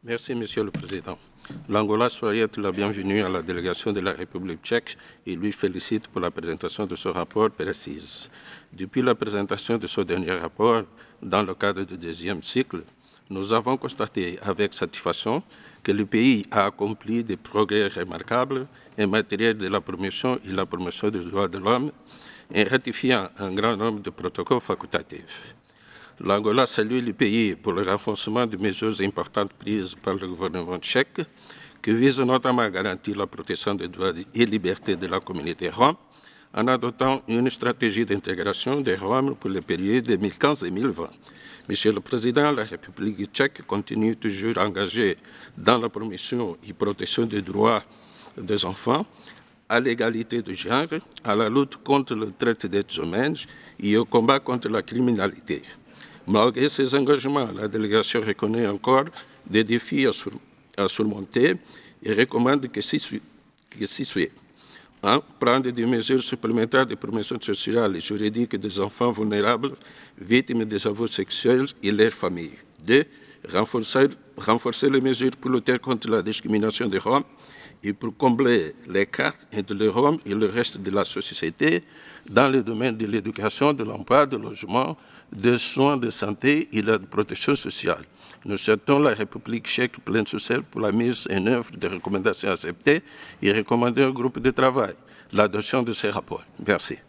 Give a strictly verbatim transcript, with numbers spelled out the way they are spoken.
Merci, Monsieur le Président. L'Angola souhaite la bienvenue à la délégation de la République tchèque et lui félicite pour la présentation de ce rapport précis. Depuis la présentation de ce dernier rapport, dans le cadre du deuxième cycle, nous avons constaté avec satisfaction que le pays a accompli des progrès remarquables en matière de la promotion et la promotion des droits de l'homme, en ratifiant un grand nombre de protocoles facultatifs. L'Angola salue le pays pour le renforcement des mesures importantes prises par le gouvernement tchèque, qui visent notamment à garantir la protection des droits et libertés de la communauté rome, en adoptant une stratégie d'intégration des Roms pour le période deux mille quinze deux mille vingt. Monsieur le Président, la République tchèque continue toujours engagée dans la promotion et protection des droits des enfants, à l'égalité de genre, à la lutte contre le traite d'êtres humains et au combat contre la criminalité. Malgré ces engagements, la délégation reconnaît encore des défis à, sur, à surmonter et recommande que s'y suit. un. Prendre des mesures supplémentaires de promotion sociale et juridique des enfants vulnérables, victimes des abus sexuels et leurs familles. deux. Renforcer, renforcer les mesures pour lutter contre la discrimination des Roms et pour combler l'écart entre les Roms et le reste de la société dans le domaine de l'éducation, de l'emploi, du logement, des soins de santé et de la protection sociale. Nous souhaitons la République tchèque pleine succès pour la mise en œuvre des recommandations acceptées et recommander au groupe de travail l'adoption de ces rapports. Merci.